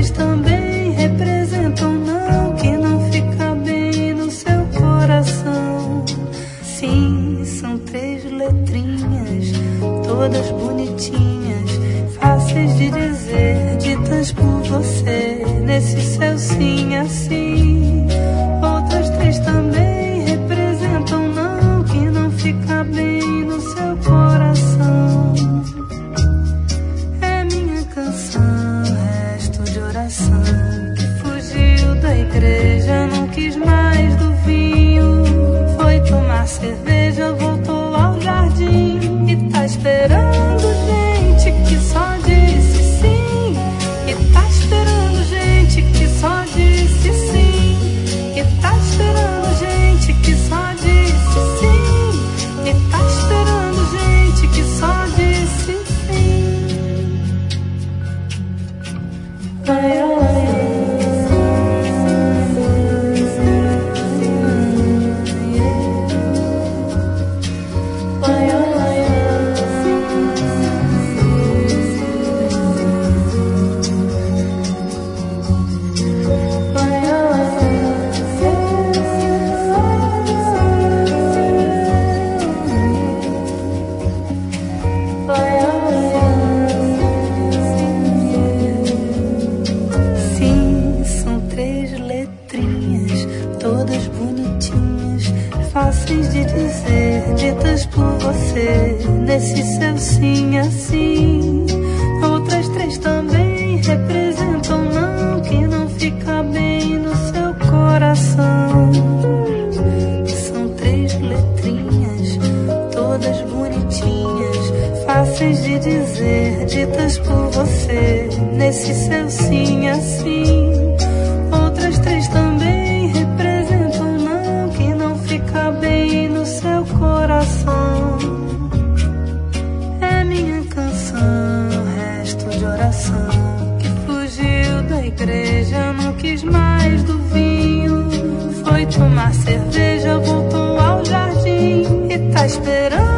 três também representam não que não fica bem no seu coração. Sim, são três letrinhas, todas bonitinhas, fáceis de dizer, ditas por você, nesse seu sim assim. Outras três também representam não que não fica bem no seu coração. É minha canção, resto de oração, que fugiu da igreja, não quis mais do vinho, foi tomar cerveja, voltou ao jardim e tá esperando gente que só disse sim, e tá esperando gente que só disse sim, e tá esperando gente que só disse sim, e tá esperando gente que só disse sim. Ai, ai, sim, são três letrinhas, todas bonitinhas, fáceis de dizer, ditas por você, nesse seu sim assim. Outras três também representam não que não fica bem no seu coração. São três letrinhas, todas bonitinhas, fáceis de dizer, ditas por você, nesse seu sim assim. Outras três também representam não que não fica bem no seu coração. É minha canção, resto de oração, que fugiu da igreja, não quis mais do vinho, foi tomar cerveja, voltou ao jardim e tá esperando